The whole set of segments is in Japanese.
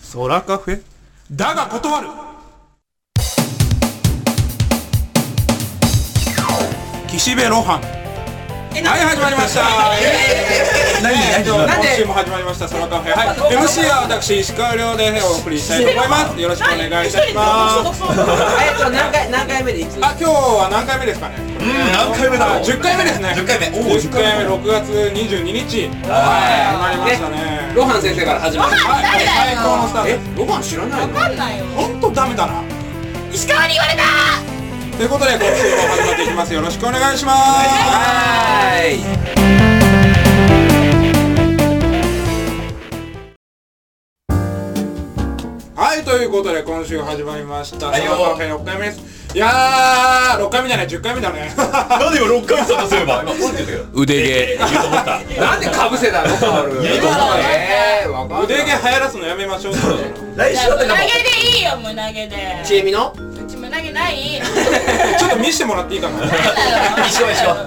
空カフェだが断る。岸辺露伴。はい、始まりました。今週も始まりました空カフェ。はい、MC は私石川亮でお送りしたいと思います。よろしくお願いいたします。 何回目でいつ？ あ、今日は何回目ですかね。 何回目だろう。 10回目ですね。 10回目。 10回目6月22日。はい、始まりましたね。 露伴先生から始まる。 はい、最高のスタート。 露伴知らないの？ わかんないよ。 ほんとダメだな。 石川に言われた。 ということで今週も始まっていきます。よろしくお願いします。はい、ということで今週始まりました空カフェ6回目です。いやー、6回目じゃない、10回目だね。 なんで今6回目だとすれば腕毛なんでかぶせたの？ 腕毛流行らすのやめましょう。 来週は胸毛でいいよ、胸毛で。 ちえみの？ うち胸毛ない。 ちょっと見せてもらっていいかな。 一緒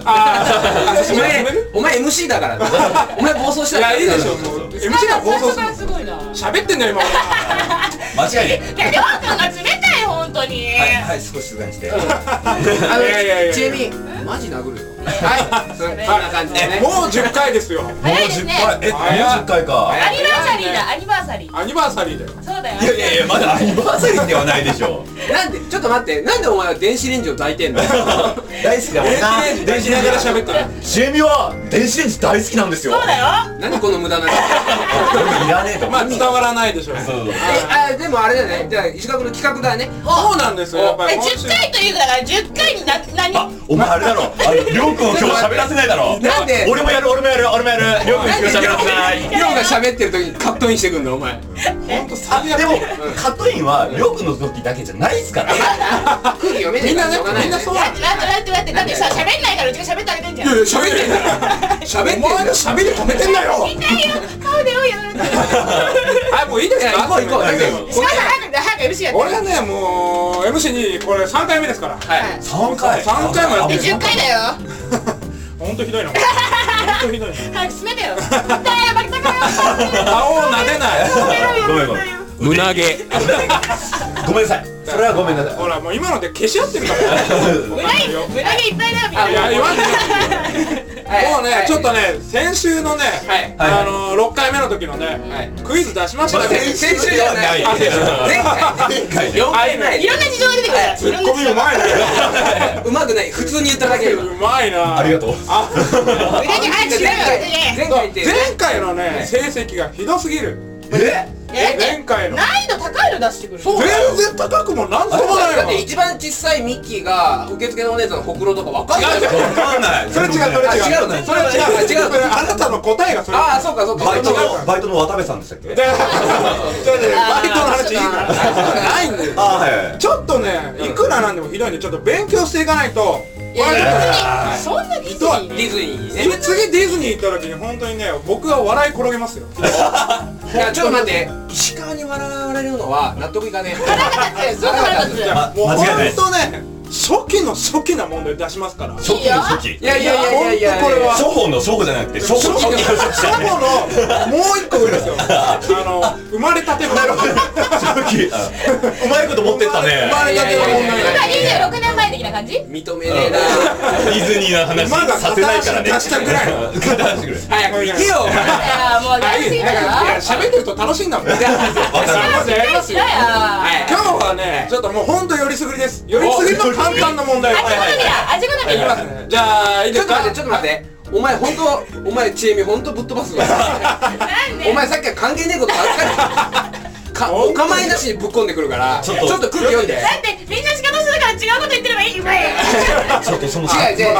お前 MC だからお前暴走したらいや、いいでしょ、もう MC が暴走する。 すごいな。 喋ってんだよ今。 間違いねいや、りょうくんが冷たい、ほんとに。 はい、少し静かにしていやちえみマジ殴るよ。はい、そんな感じでね。 もう10回ですよ。 もう早いです 10 ね。 回もう10回かアニバーサリーだ、アニバーサリー。 アニバーサリーだよ。 そうだよ。 いやまだアニバーサリーではないでしょ。 なんでちょっと待って、なんでお前は電子レンジを抱いてんの？ 大好きだもんな。 電子ながら喋ったら。 ちえみは電子レンジ大好きなんですよ。 そうだよ。 何この無駄な。 いらねえとまあ伝わらないでしょう。 そうでもあれだね。じゃあ石川君の企画だね。 そうなんですよ。やっぱり今週 10回というから10回に何？ あ、お前あれだろ、りょうくんを今日喋らせないだろ。 なんで俺もやるりょうくん今日喋らせない。 りょうが喋ってる時にカットインしてくんのお前。 ほんと最悪。 でもカットインはりょうくんの時だけじゃないっすから。 空気読めねえからしょうがないね。 そう待ってだってさ、喋んないからうちが喋ってあげてんじゃん。 喋ってんだから喋ってんだお前の喋り止めてんだよ。 痛いよ、顔でよやられてる。 はい、もういいですか。 行こう早く MC やって。 俺がね、もう MC にこれ3回目ですから。 はい 3回 3回もやってる。 10回だよ。 ほんとひどいな。ほんとひどいな。 早く閉めてよ。痛いよ、バキバキよ。 顔を撫でない。 ごめん胸毛。 ごめんなさい。それはごめんなさい。 ほら、もう今ので消し合ってるから。 胸毛いっぱいだよ、みたいな。 いや、言わんでもうね、ちょっとね、先週のね、6回目の時のね、クイズ出しましたね。 先週じゃない。前回4回前。 いろんな事情が出てくるから。 ツッコミうまいね。 うまくない。普通に言っただけよ。 うまいな。 ありがとう。 胸毛早くしろよ、 前回のね、成績がひどすぎる。前回の難易度高いの出してくる。 全然高くもなんともないわ。 だって一番小さいミッキーが受付のお姉さんのほくろとかわかんない。 わかんない。 それ違う。 違うの。 それ違う。あなたの答えがそれ。 ああ、そうか。 バイトの渡部さんでしたっけ？ バイトの話いいからないんだよ。 はい。 ちょっとね、いくらなんでもひどいんで、ちょっと勉強していかないと。 いや、そんなディズニー。 ディズニーね。 次ディズニー行った時に本当にね、僕が笑い転げますよ。 いや、ちょっと待って。石川に笑われるのは納得いかねえ。 腹が立つ。すごく腹立つ。 もう間違いないです。 本当ね、初期な問題出しますから。 初期の初期。 いやこれは初歩の初歩じゃなくて初期の初期だね。 のもう一個上ですよ。生まれたての。 初期。うまいこと持ってったね。 生まれたての問題。 26年前的な感じ？ 認めねえな。 ディズニーの話まださせないからね。 出したぐらいの。 早く行けよ。 いや、もうやりすぎたいやな。 喋ってると楽しいんだもん。まずやりますよ。今日はね、ちょっともう本当よりすぐりです。よりすぐりの簡単な問題。 味好みいきますね。じゃあいいですか。 ちょっと待って。お前ちえみほんとぶっ飛ばすわ。お前さっきから関係ねえことばっかり。お構いなしにぶっ込んでくるからちょっと空気読んで。 だってみんな仕方するから違うこと言ってればいいよ。 ちょっとその違う。じゃ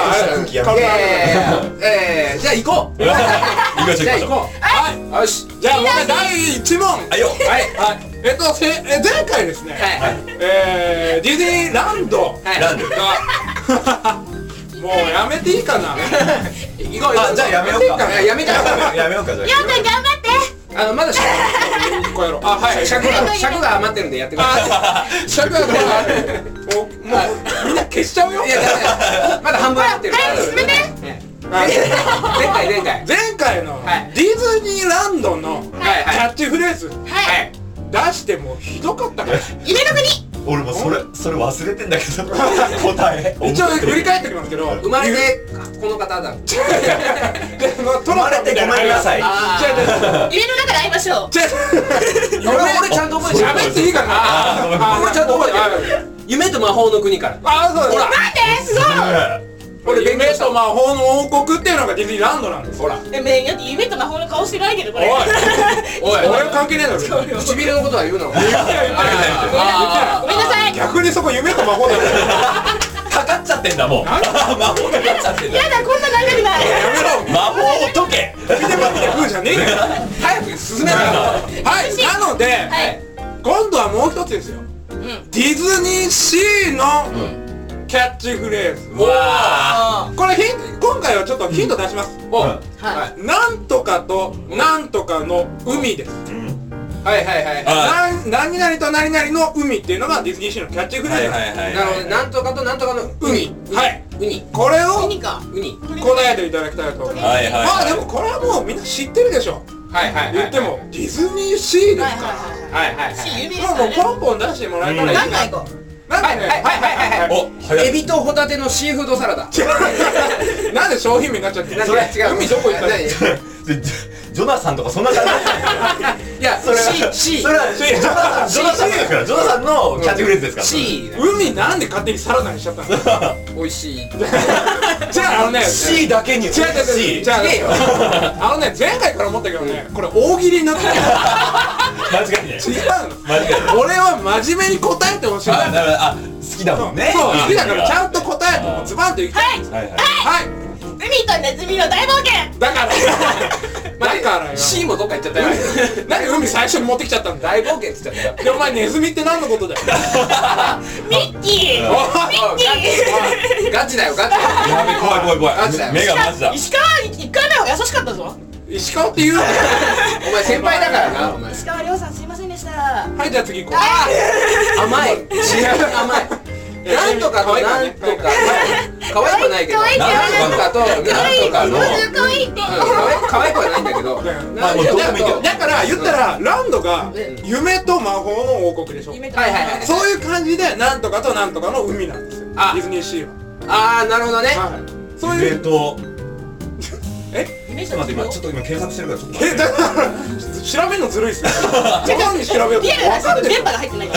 あ行こう。じゃあ行こう。よし。 じゃあ問題第1問。 はいよ。 前回ですね、ディズニーランドがもうやめていいかな。 行こう。 じゃあやめようか。 やめようか。 りょうくん頑張って。 まだ尺が余ってるんでやってください。 尺がもうみんな消しちゃうよ。 まだ半分余ってる。 早く進めて。 前回のディズニーランドのキャッチフレーズ出マジでもうひどかったから。 夢の国。 俺もそれ忘れてんだけど答え一応振り返っておきますけど、 生まれてこの方だ。 生まれてごめんなさい。 違う違う夢の中で会いましょう。 俺ちゃんと覚えてる。 喋っていいかな。 俺ちゃんと覚えてる。夢と魔法の国から。 ああ、そうです。 なんですごい。 これ夢と魔法の王国っていうのがディズニーランドなんです。ほら。 だって夢と魔法の顔してないけどこれ。 おい、 おい、 俺は関係ねえだろ。 唇のことは言うな。 ごめんなさい。 逆にそこ夢と魔法だよ。 かかっちゃってんだもう。魔法かかっちゃってんだ。 やだこんな長くない。 やめろ。 魔法を解け。 見て待って食うじゃねえよ。 早く進めろよ。 はい、なので、今度はもう一つですよ。ディズニーシーのキャッチフレーズ。これ今回はちょっとヒント出します。なんとかとなんとかの海です。 はいはいはい。 何々と何々の海っていうのがディズニーシーのキャッチフレーズ。 なるほど。なんとかとなんとかの海。 はい。 ウニ。 これをウニか。 ウニ。 答えていただきたいと思います。 はいはい。 まあでもこれはもうみんな知ってるでしょ。 はいはい。 言ってもディズニーシーですから。 はいはいはい。 有名ですもうからね。 ポンポン出してもらえたらいい。 何回行こう。 なんかね、 お、早い。 エビとホタテのシーフードサラダ。 なんで商品名になっちゃってるの？ それ違う。 海どこ行ったの？ ジョナサンとかそんな感じ。 いや、それは C。 それはジョナサンですから。ジョナサンのキャッチフレーズですから。 C。 海なんで勝手にサラダにしちゃったの？ 美味しい。 じゃあね、 C だけに。 違う。じゃあね、前回から思ったけどね、これ大喜利になってる。 間違いね。 違うの。俺は真面目に答えてほしい。 あ、だから好きだもんね。 そう、好きだからちゃんと答えてズバンといきたい。 はいはい。 はい。 海とネズミの大冒険。 だからよ。 C もどっか行っちゃったよ。 なんで海最初に持ってきちゃったんだよ。 大冒険っつっちゃったよ。 でお前ネズミって何のことだよ。 ミッキー。 ガチだよガチ。 やべ、怖い。目がマジだ。 石川1回目は優しかったぞ。 石川って言うなよ。 お前先輩だからな。お前。 石川亮さんすいませんでした。 はい、じゃあ次行こう。 甘い。甘い。なんとかとなんとか。可愛くはないけど。なんとかとなんとかの。 可愛いって。 可愛くはないんだけど。 まあもうどうでもいいけど。 だから言ったらランドが夢と魔法の王国でしょ。 はいはいはい。 そういう感じでなんとかとなんとかの海なんですよ。ディズニーシーは。 あー、なるほどね。 そういう。 夢ちょっと待って、ちょっと今検索してるからちょっと待って。 だから調べるのずるいっすよ。どこに調べようとリアル分かってる。 な電波が入ってないから。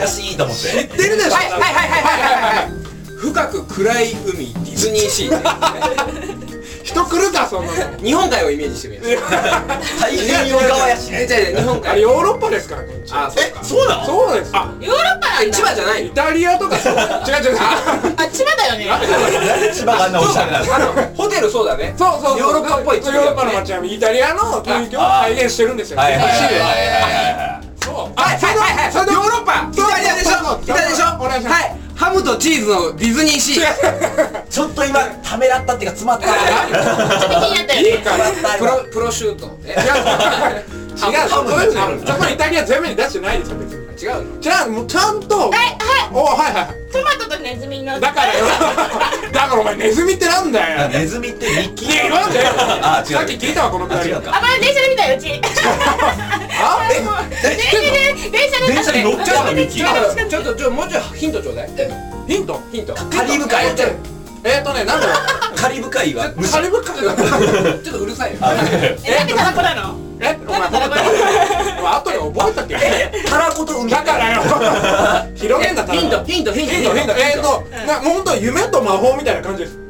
悔しいと思って。 知ってるでしょ。 はい。深く暗い海ディズニーシー。 人来るかそんなの。 日本海をイメージしてみよう。 太平洋側やしね。 じゃあ日本あれ海。 ヨーロッパですからこっち。 あ、そうか。 そうなの？ そうです。あ、 ヨーロッパなんだ。 千葉じゃないイタリアとかそう。違う。 あ、千葉だよね。 なんで千葉があんなおしゃれなの？ ホテルそうだね。 そう。 ヨーロッパっぽい。 ヨーロッパの街並みイタリアの雰囲気を再現してるんですよ。 はい。 そう。 はい。ヨーロッパ。イタリアでしょ。イタリアでしょ。 お願いします。 はい。ハムとチーズのディズニーシー。 ちょっと今ためらったっていうか詰まった。 ちょっと気になったよね。 いいからプロシュート。 違う、そういうのそこイタリア全面に出してないですよ別に。 違うの？ じゃあもうちゃんと。はいトマトとネズミの。 だからよ。だからお前ネズミってなんだよ。 ネズミってミッキー。 言わんでよ。 あ、違う。 さっき聞いたわこのくだり。 違うか。 あ、まだ電車で見たようち。 あ？ 電車に乗っちゃうのミッキー。 ちょっともうちょいヒントちょうだい。 ヒント。 カリブ海。 なんだろう。 カリブ海はカリブ海だ。 ちょっとうるさいよ。 なんでタラコなの？ お前後で覚えたっけ。 タラコと海。 だからよ。広げんだったら。 ヒント。 もうほんと夢と魔法みたいな感じです。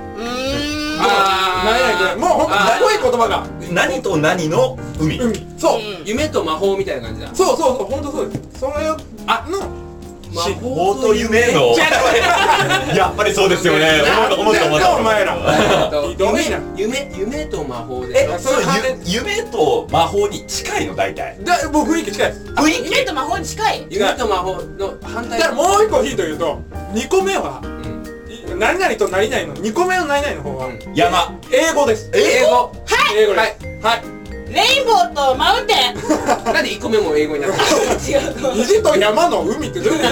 もうほんとすごい言葉が。 何と何の海。 そう。 夢と魔法みたいな感じだ。 そうほんとそうです。それを魔法と夢の。やっぱりそうですよね。思ったお前ら。 夢と魔法で。 その夢と魔法に近いの大体。 僕雰囲気近いです。 夢と魔法に近い。 夢と魔法の反対。 だからもう一個ヒント言うと2個目は何々と何々の2個目の何々の方は山。 英語です。 英語。 英語です。はい。 レインボーとマウンテン。 なんで1個目も英語になったの？ 虹と山の海ってどういうこと？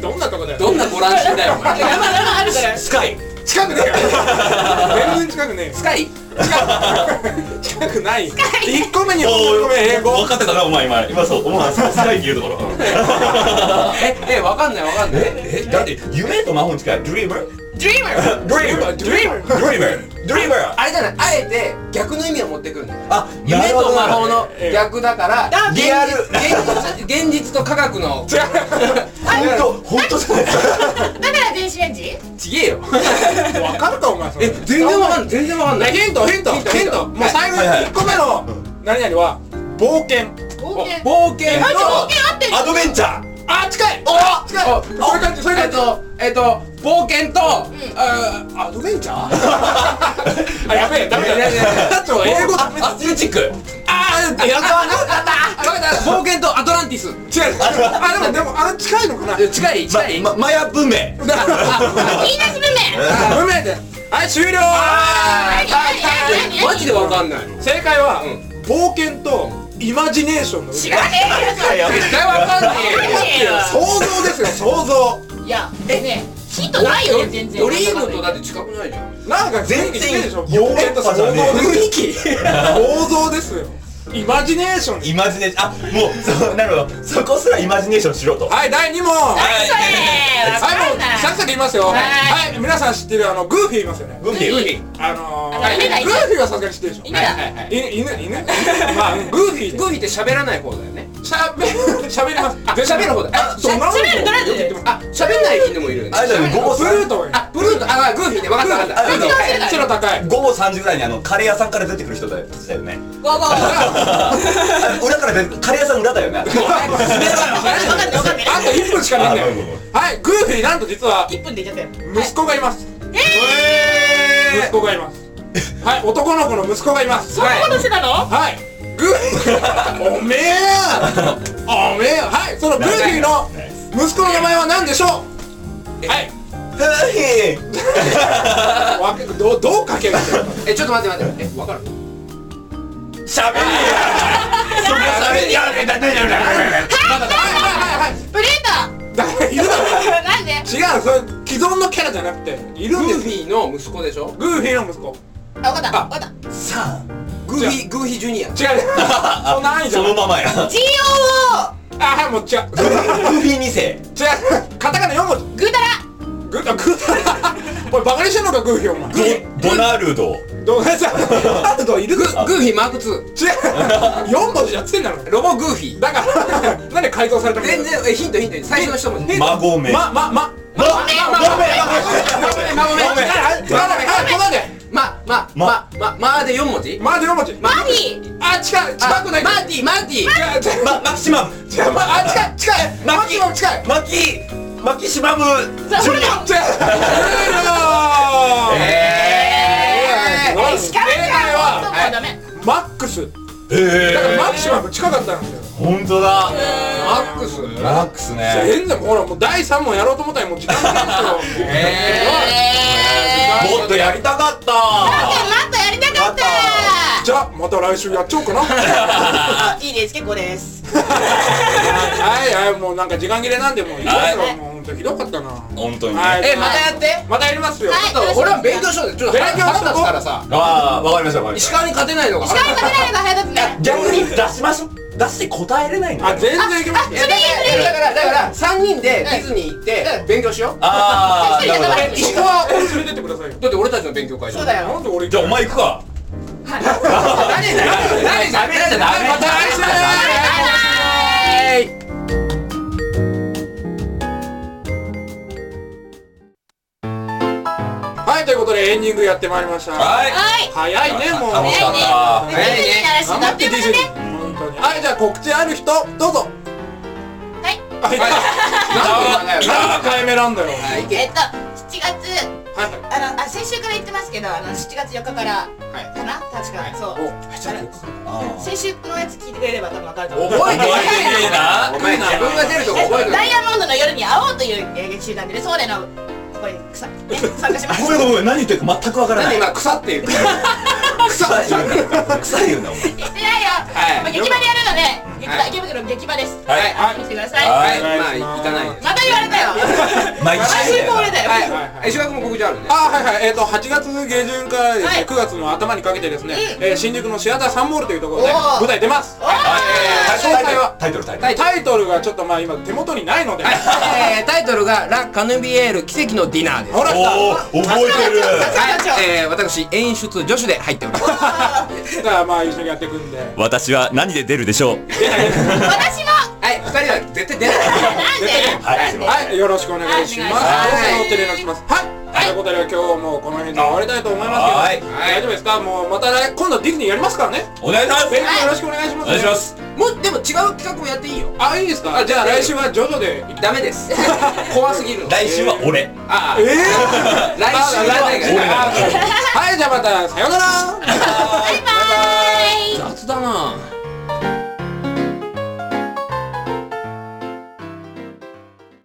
どんなとこだよ。 どんなご乱心だよお前。 山あるから。 スカイ。 近くねえよ。全然近くねえよ。 スカイ。 近くない。1個目に2個目英語。 分かってたなお前今そう思わずスカイって言うところ。 わかんないだって夢と魔法に近い。ドリーマーあれじゃない、あえて逆の意味を持ってくるんだよ。 あ、 夢と魔法の逆だからリアル現実と科学の本当じゃない。 だから電子レンジ？ ちげえよ。 分かるかお前それ。 全然わかんない。 ヒントもう最後1個目の何々は冒険冒険冒険あってる。 アドベンチャー。 あ近い近い。そういう感じ冒険とアドベンチャー。 あやべえダメだ英語ダメだ。 アスレチック。 やった冒険とアトランティス。 違うでも近いのかな。 近いマヤ文明。 言い出し文明。 文明ではい終了。 マジでわかんない。 正解は冒険とイマジネーションの知らねえよ。 絶対わかんないよ。 想像ですよ想像。 いやねヒントないよ全然。 ドリームとだって近くないじゃん。 なんか全然でしょ。 ヨーロッパじゃねえ。 雰囲気想像ですよ。イマジネーション。 イマジネーション。あ、もうそうなるほど。そこすらイマジネーションしろと。 はい第2問。 何それ。 はいもうサクサク言いますよ。はい皆さん知ってるグーフィーいますよね。 グーフィー。 グーフィーはさすがに知ってるでしょ。 犬だ。 犬まあグーフィーって喋らない方だよね。 喋ります。 喋る方だ。 そうな喋るどれで。 喋んない犬もいるよね。 あれだよね。午後ブルートブルートグーフィーね。わかった背の高い。 午後3時ぐらいにカレー屋さんから出てくる人たちだよね。 ゴーゴー。 裏から出てカレー屋さん裏だよね。 わかんない。 あと1分しかないんだよ。はいグーフィーなんと実は 1分で言っちゃったよ。 息子がいます。息子がいます。はい男の子の息子がいます。 そんなことしてたの？ はいグーフィーおめえはいそのグーフィーの息子の名前は何でしょう。はいどうかけるんだよ。 ちょっと待ってわかる？ しゃべりそこしゃべりやめだプレート。 いるだろ。 なんで？ 違うそれ既存のキャラじゃなくているんです。 グーフィーの息子でしょ。 グーフィーの息子。 わかったさあグーフィージュニア。 違うそんな安易じゃない。 そのままや。 GOO。 はいもう違うグーフィー2世。 違うカタカナ4文字。 グータラ。 グーおいバカにしてんのかグーフィーお前。 ドナルド。 どうですかあといる。 グーフィーマーク2。 違う4文字やってんだろ。 ロボグーフィー。 だからなんで改造されたの。 全然ヒント最初の一文字。 マゴメ。 まで4文字。 まで4文字。 マディ。 あ近くない。 マーティマキシマム。 近いマキシマム近い。 マキシマムジュニア。 違うしかもはダメ。 マックス。だからマキシマム近かったんですよ。 本当だ。 マックスね。 全然ほらもう第3問やろうと思ったらもう時間ないんですよ。 もっとやりたかった。 じゃあまた来週やっちゃおうかな。 いいです結構です。 はいもうなんか時間切れなんでもういいですよ。もう本当ひどかったな。 本当に。 またやってまたやりますよ。 俺は勉強しようでちょっと腹立つからさ。 わかりました。 石川に勝てないのが石川に勝てないのが早だったね。 逆に出しましょう。出して答えれないの。 全然いけます。 だから3人でディズニー行って勉強しよう。 ああ、なるほど。 石川連れてってくださいよ。 だって俺たちの勉強会じゃん。 そうだよ。 なんで俺じゃあお前行くか。 ダメだまた来週。はいということでエンディングやってまいりました。 はい早いねもう。 楽しかった。 ディズニーならし頑張ってディズニー。本当に。はいじゃあ告知ある人どうぞ。 はい。 何回目なんだよ。 7月先週から言ってますけど7月4日からかな確かそう先週のやつ聞いてくれれば多分分かると思う。 覚えてねえな。お前自分が出るとこ覚えてる。 ダイヤモンドの夜に会おうという劇集団でソーレのこれ参加します。 ごめん何言ってるか全くわからない。 今腐って言う草言うなお前。 言ってないよ。劇場でやるので池袋劇場です。 はい見てください。 まあ行かない。 また言われたよ。 毎毎週も俺だよ。 石川君も告知あるね。 はいはい、8月下旬からですね、9月の頭にかけてですね、新宿のシアターサンモールというところで舞台出ます。詳細はタイトルタイトルがちょっとまあ今手元にないので、 タイトルがラ・カヌビエール奇跡のディナーです。 ほらおお、覚えてる。 私演出助手で入っております。 だからまあ一緒にやっていくんで、 私は何で出るでしょう。 私も。 はい、2人は絶対出ない。 なんで。 はい、よろしくお願いします。お手連絡します。はい、ということで今日もこの辺で終わりたいと思いますけど、大丈夫ですか？もうまた今度ディズニーやりますからね。 お願いします。 よろしくお願いします。 お願いします。 もうでも違う企画もやっていいよ。 あ、いいですか？じゃあ来週はジョジョで。 ダメです。怖すぎるの。 来週は俺。 来週は俺。 はい、じゃあまたさようなら。 バイバイ。 雑だな。